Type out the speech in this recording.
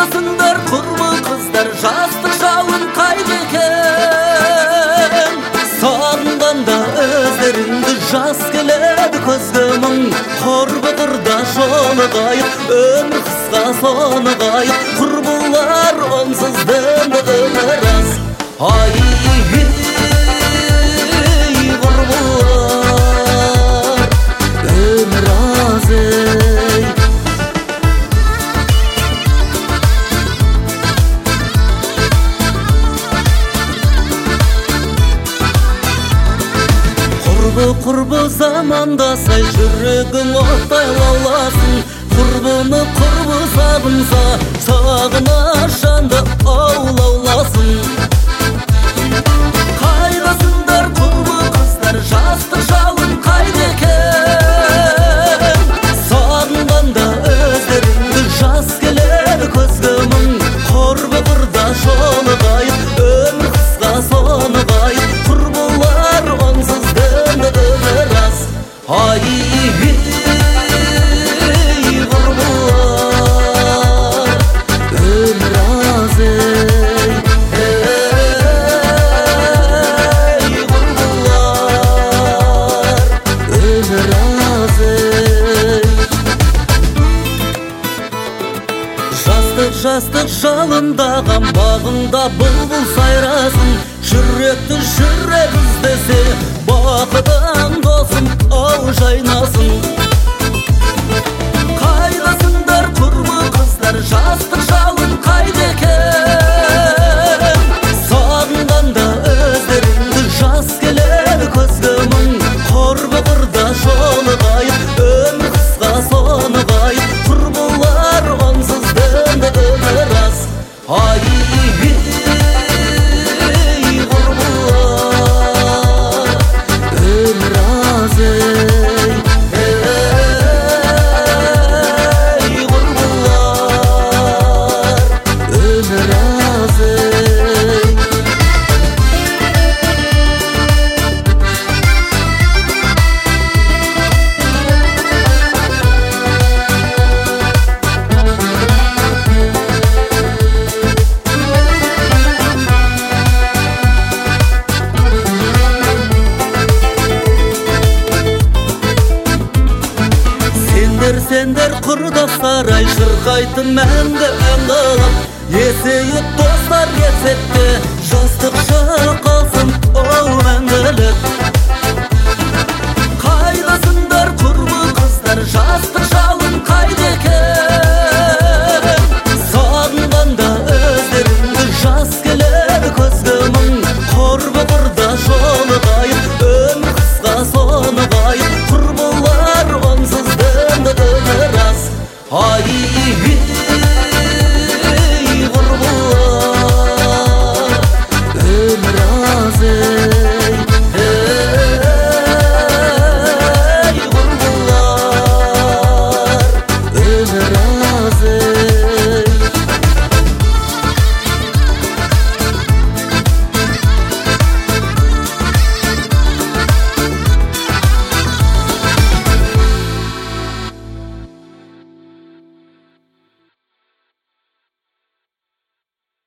Қайдасыңдар құрбы қыздар, жастық жалын қайда екен? Сағынғанда өздеріңді жас келеді көзге мұң. Құрбы қырда жолығайық, өмір қысқа сонығайық. Құрбылар онсыз дінді өмір аз. Ай, құрбылар, өмір аз ей. Құрбы заманда сай жүрегің оттай лауласын. Құрбыны құрбы сағынса, сағынаш жанды аулауласын. Қайдасыңдар құрбы қыздар, жастық жалын қайда екен? Сағынғанда өздеріңді жас келеді көзге мұң. Құрбы қырда жолығайық, өмір қысқа сонығайық. Құрбылар онсыз дінді өмір аз. Ай, құрбылар, өмір аз ей. Құрбылар, өмір аз ей. Жастық жалындаған бағында бұлбұл сайрасын. Жүректі жүрек іздесе, бақытың досым ау жайнасын. Қайдасыңдар құрбы қыздар, жастық жалын қайда екен? Сағынғанда өздеріңді жас келеді көзге мұң. Құрбы қырда жолығайық, өмір қысқа сонығайық. Құрбылар онсыз дінді өмір аз. Ай, сендер құрдастар ай шырқайтын мәңгі ән қылып. Есейіп достар етсекте, жастық қалсын оу мәңгілік. Қайдасыңдар құрбы қыздар, жастық жалын қайда екен? Сағынғанда өздеріңді жас келеді көзге мұң. Құрбы қырда жолығайық, өмір қысқа сонығайық. Құрбылар онсыз дінді өмір аз. Ай,